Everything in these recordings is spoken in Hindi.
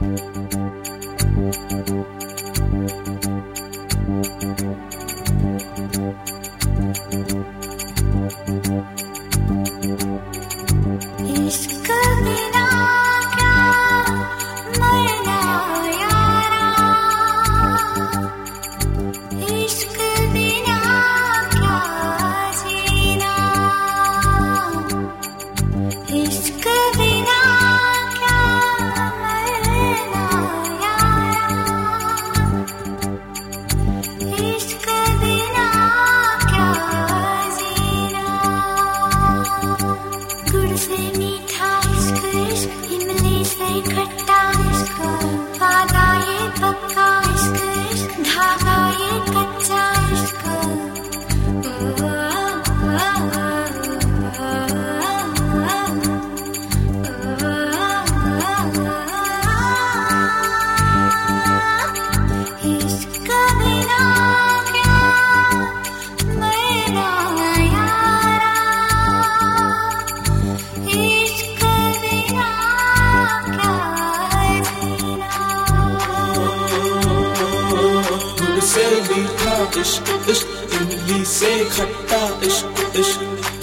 इश्क इश्क इमली से खट्टा इश्क इश्क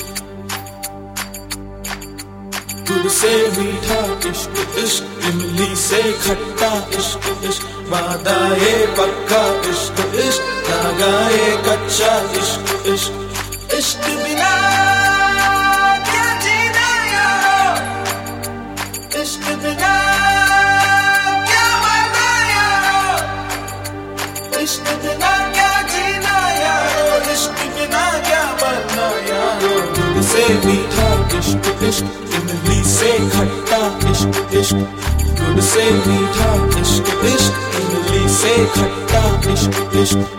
गुड़ से मीठा इश्क इश्क इमली से खट्टा इश्क इश्क वादा ये पक्का इश्क इश्क धागा ये कच्चा इश्क इश्क इश्क बिना क्या जीना यारो इश्क बिना क्या मरना यारो इश्क बिना क्या जीना यारो इश्क बिना क्या मरना यारो गुड़ से मीठा इश्क इश्क इमली से खट्टा इश्क इश्क गुड़ से मीठा इश्क इश्क इमली से खट्टा इश्क इश्क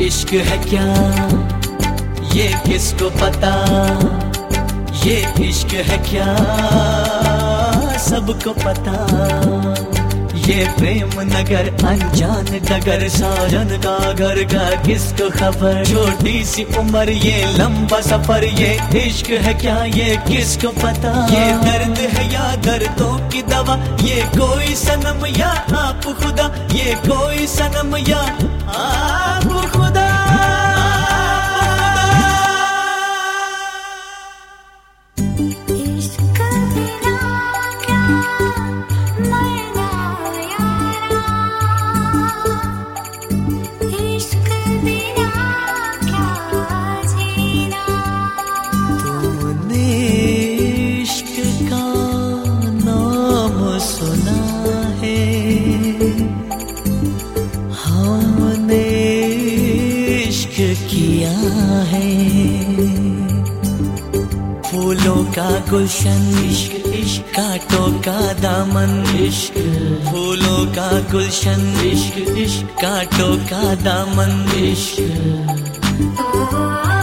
इश्क है क्या ये किसको पता, ये इश्क है क्या सबको पता। ये प्रेम नगर अनजान डगर, साजन का घर का किसको खबर। छोटी सी उम्र ये लंबा सफर, ये इश्क है क्या ये किसको पता। ये दर्द है या दर्दों की दवा, ये कोई सनम या आप खुदा, ये कोई सनम या आप खुदा। किया है फूलों का गुलशन इश्क, इश्क कांटों का दामन इश्क, फूलों का गुलशन इश्क, इश्क कांटों का दामन इश्क।